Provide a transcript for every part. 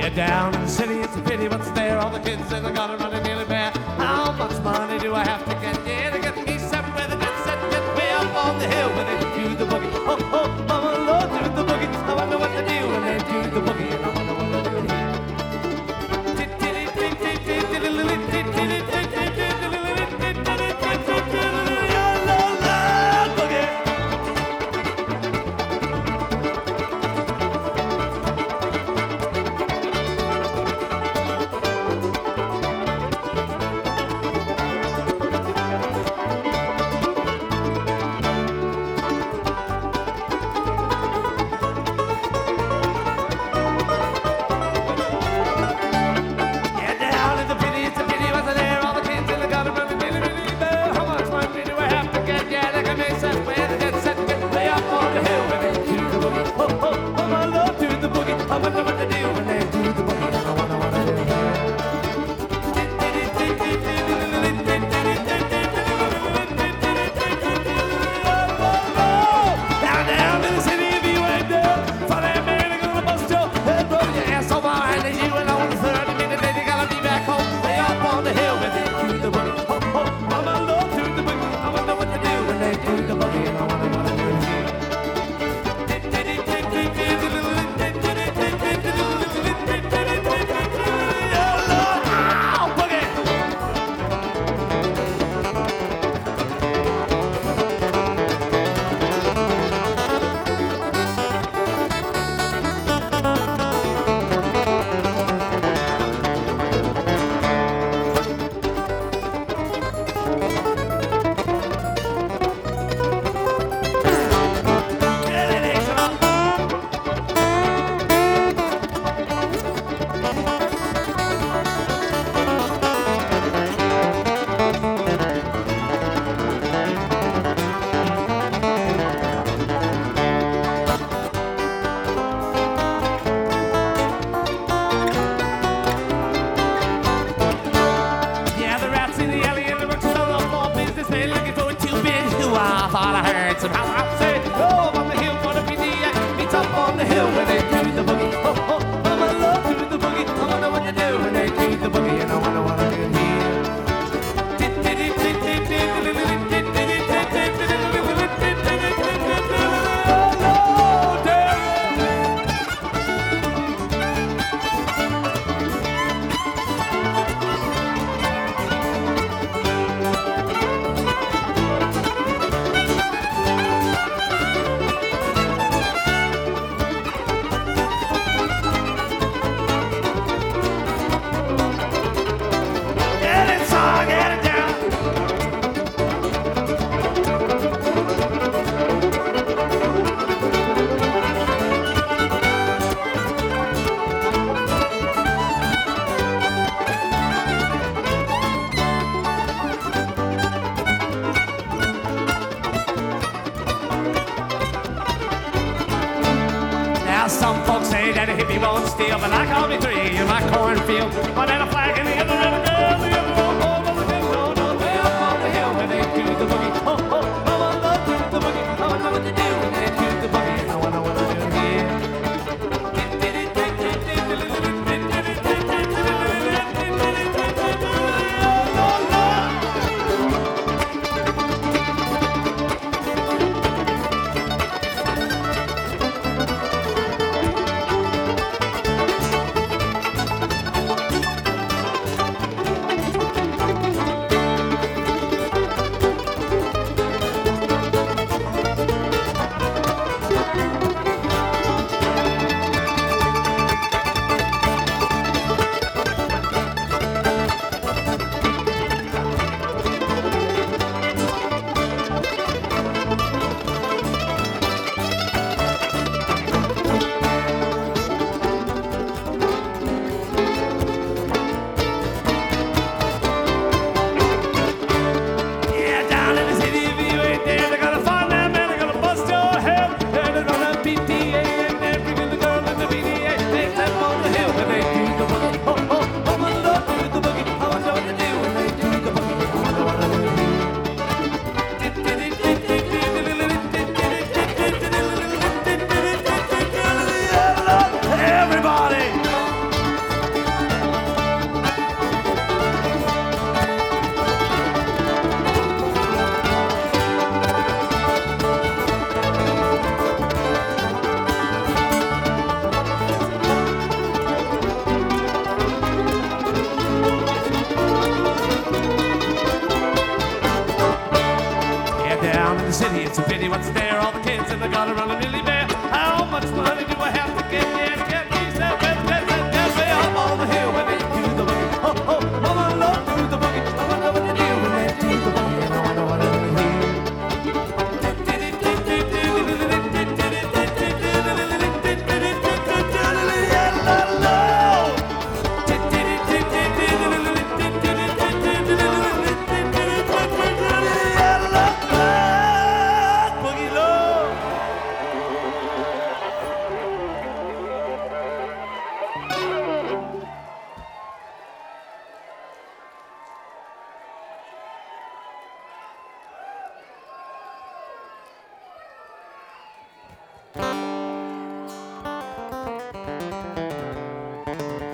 Down in the city, it's a pity what's there. All the kids say they got it running nearly bare. How much money do I have to get? Yeah, to get me somewhere that gets set, get way up on the hill where they do the boogie. Oh, oh, I'm alone to the boogie. I wonder what they do when they do the boogie. And I wonder what they do. Some folks say that a hippie won't steal, but I call me three in my cornfield. One and a flag in the other and a girl, the other one over the hill. No, no, way up on the hill where they do the boogie. Oh, oh, I wanna do the boogie. I wonder what they do when they do the boogie. And I wonder what they do here.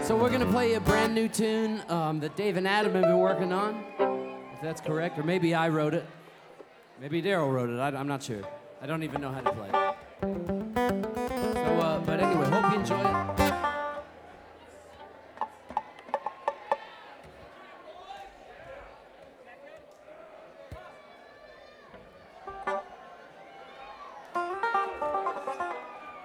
So we're gonna play a brand new tune that Dave and Adam have been working on, if that's correct, or maybe I wrote it. Maybe Daryl wrote it, I'm not sure. I don't even know how to play it.